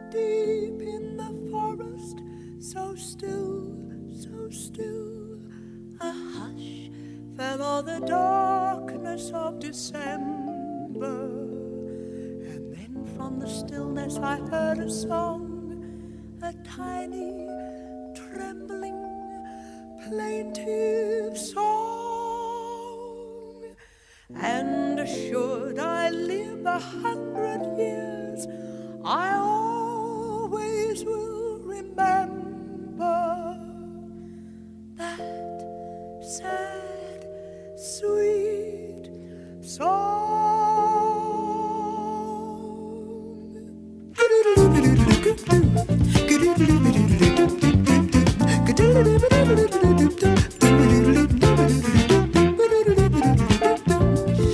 deep in the forest, so still, a hush fell on the darkness of December. And then from the stillness I heard a song, a tiny, trembling, plaintive song. And should I live 100 years, I always will remember that sad, sweet song.